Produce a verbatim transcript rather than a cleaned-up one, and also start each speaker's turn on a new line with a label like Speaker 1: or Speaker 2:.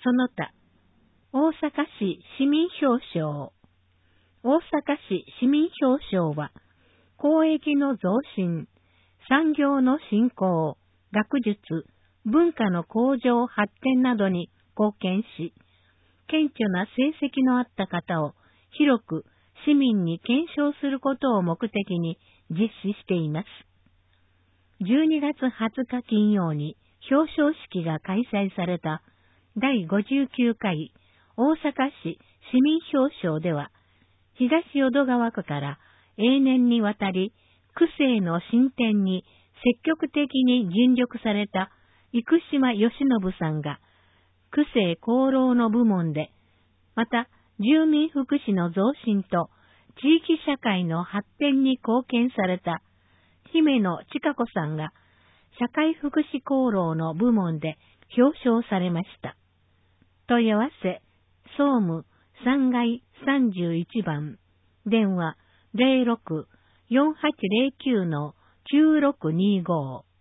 Speaker 1: その他、大阪市市民表彰。大阪市市民表彰は、公益の増進、産業の振興、学術、文化の向上発展などに貢献し、顕著な成績のあった方を広く市民に顕彰することを目的に実施しています。じゅうにがつはつか金曜に表彰式が開催されただいごじゅうきゅうかい大阪市市民表彰では、東淀川区から永年にわたり区政の進展に積極的に尽力された生島義信さんが、区政功労の部門で、また住民福祉の増進と地域社会の発展に貢献された姫野千佳子さんが、社会福祉功労の部門で表彰されました。問い合わせ、総務さんがいさんじゅういちばん、電話 ゼロろく よんはちゼロきゅう きゅうろくにご